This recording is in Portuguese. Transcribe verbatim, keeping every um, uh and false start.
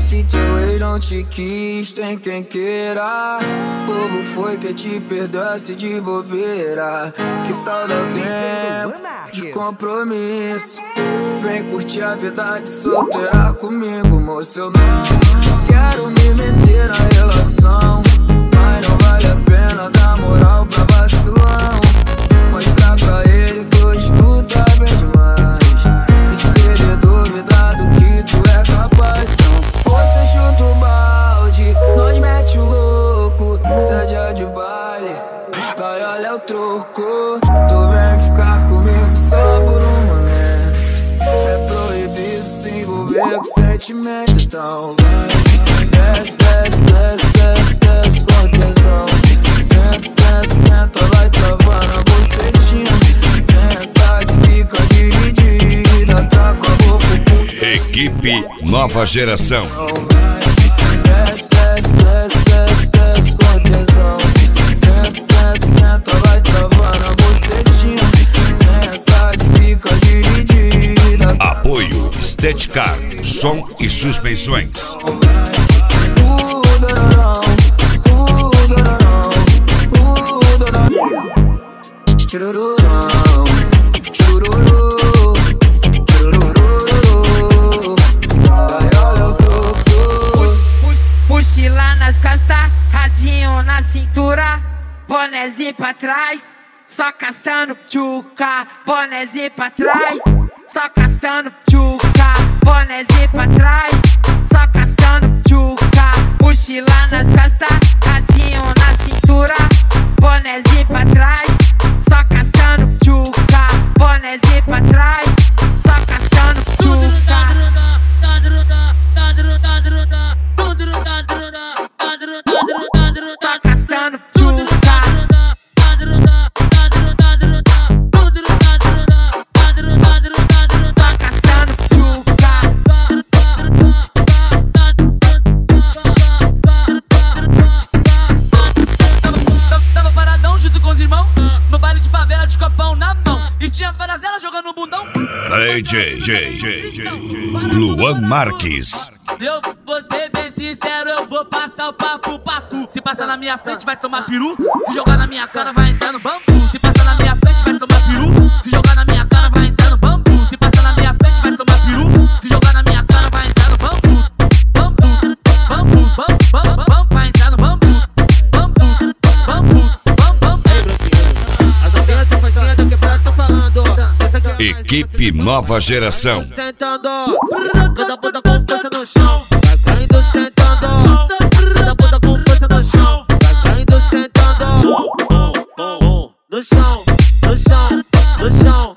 Se teu ex não te quis, tem quem queira. Bobo foi que te perdoasse de bobeira. Que tal dar tempo de compromisso? Vem curtir a vida de solteira comigo, moço. Eu não quero me meter na relação, mas não vale a pena dar moral pra vacilão. Mostrar pra ele que hoje tu tá bem demais, e se ele duvidar do que tu é capaz, não. Você chuta o balde, nós mete o louco. Cê é dia de baile, vai, olha o troco. Tu vem ficar comigo só por um momento. É proibido se envolver com sentimento, então vai. Desce, desce, desce, desce, desce com tesão. Senta, senta, senta, vai travando a bucetinha. Sensa que fica dividida, tá com a boca. Equipe Nova Geração. Desce, desce, desce, desce, desce com tesão. Senta, senta, senta, vai travando a bucetinha. Sensa que fica dividida. Apoio Steadcar, som e suspensões. Mochila nas costas, radinho na cintura, bonezinho pra trás, só caçando tchuca. Bonezinho pra trás, só caçando tchuca. Bonezinho pra trás, só caçando tchuca. Mochila nas costas, radinho na cintura, bonezinho pra trás, só caçando tchuca. Bonezinho pra trás, só caçando tchuca. Só caçando tchuca. Tava paradão junto com os irmãos, no baile de favela de copão na mão, e tinha várias delas jogando bundão. D J, J, J, J, Luan Marques. Eu vou ser bem sincero, eu vou passar o papo pra tu. Se passar na minha frente vai tomar peru, se jogar na minha cara vai entrar no bambu. Se passar na minha frente vai tomar peru, se jogar na minha cara vai entrar no bambu. Se passar na minha frente vai tomar peru, se jogar na minha cara vai entrar no bambu. Bambu, bambu, bambu, bambu, bambu, vai entrar no bambu. Bambu, bambu, bambu, bambu. As novinhas safadinhas do quebrado tão falando. Equipe Nova Geração. Sentando, cada bunda com força no chão. Vai caindo sentando, cada bunda com força no chão. Vai caindo sentando, no chão, no chão, no chão.